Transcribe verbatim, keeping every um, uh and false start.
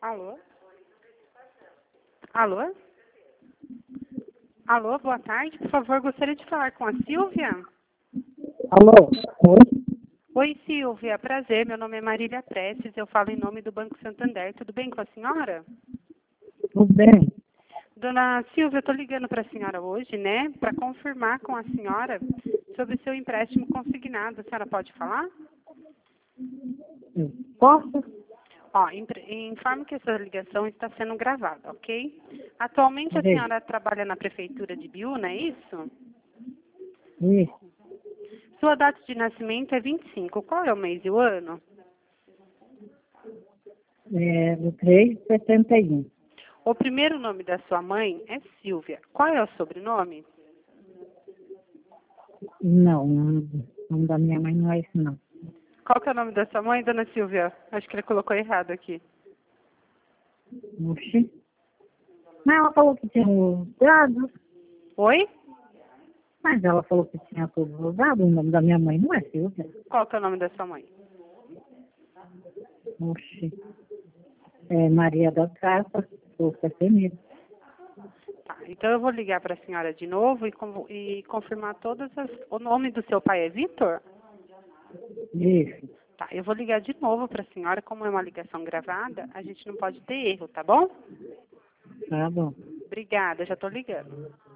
Alô? Alô? Alô, boa tarde. Por favor, gostaria de falar com a Silvia. Alô? Oi? Oi, Silvia. Prazer. Meu nome é Marília Prestes. Eu falo em nome do Banco Santander. Tudo bem com a senhora? Tudo bem? Dona Silvia, eu estou ligando para a senhora hoje, né, para confirmar com a senhora sobre o seu empréstimo consignado. A senhora pode falar? Posso? Ó, impre- informo que essa ligação está sendo gravada, ok? Atualmente a Sim. senhora trabalha na prefeitura de Biúna, é isso? Isso. Sua data de nascimento é vinte e cinco. Qual é o mês e o ano? É, do três de setenta e um. O primeiro nome da sua mãe é Silvia. Qual é o sobrenome? Não, o nome da minha mãe não é esse, não. Qual que é o nome da sua mãe, dona Silvia? Acho que ele colocou errado aqui. Oxi. Mas ela falou que tinha os dados. Oi? Mas ela falou que tinha todos os dados. O nome da minha mãe não é Silvia. Qual que é o nome da sua mãe? Oxi. É Maria da Graça, sou Casemiro. Tá, então eu vou ligar para a senhora de novo e, con- e confirmar todas as... O nome do seu pai é Vitor? Isso. Tá, eu vou ligar de novo para a senhora. Como é uma ligação gravada, a gente não pode ter erro, tá bom? Tá bom. Obrigada, já estou ligando.